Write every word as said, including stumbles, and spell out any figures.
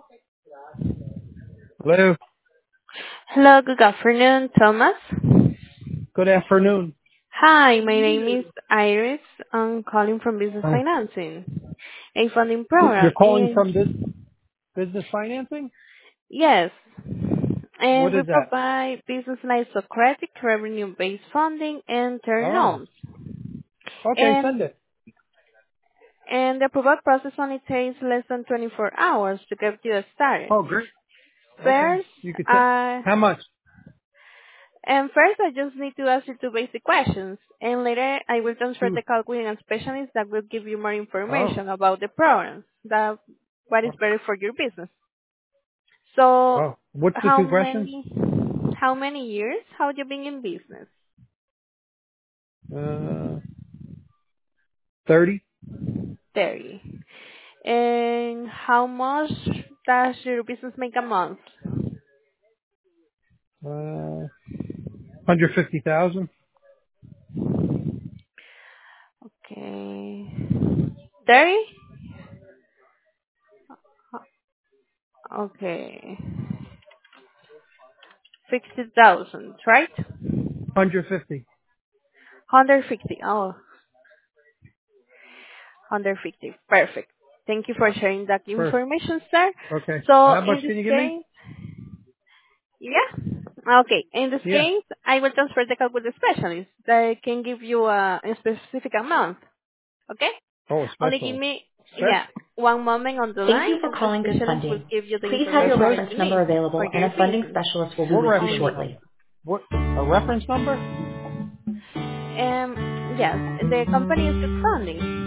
Hello. Hello, good afternoon, Thomas. Good afternoon. Hi, my name is Iris. I'm calling from Business Uh, Financing, a funding You're program. calling And from this business financing? yes, and What we is that? provide business lines of credit, revenue-based funding, and term Oh, loans. okay. And Send it. and the approval process only takes less than twenty-four hours to get you started. Oh, great. Okay. First, You could say uh, how much? And first, I just need to ask you two basic questions, and later I will transfer Two. the call with a specialist that will give you more Oh. information about the program, that what is better for your business. So, Oh. What's the how two questions? many how many years have you been in business? Uh, thirty. thirty. And how much does your business make a month? Uh, hundred fifty thousand. Okay. thirty? Okay. sixty thousand, right? Hundred fifty. one hundred fifty. Oh, one hundred fifty. Perfect. Thank you for sharing that First. information, sir. Okay. So How much in this can you give me? case, yeah. Okay. In this Yeah. case, I will transfer the call with the specialist. They can give you a, a specific amount. Okay? Oh, Only give special. me, Spec. yeah, one moment on the Thank line, you for and the calling Good specialist will Funding. give you the Please have That's your information right. that reference you number need for available and your a funding business specialist will be What with you reference? only. shortly. What? A reference number? Um, yes, the company is good funding.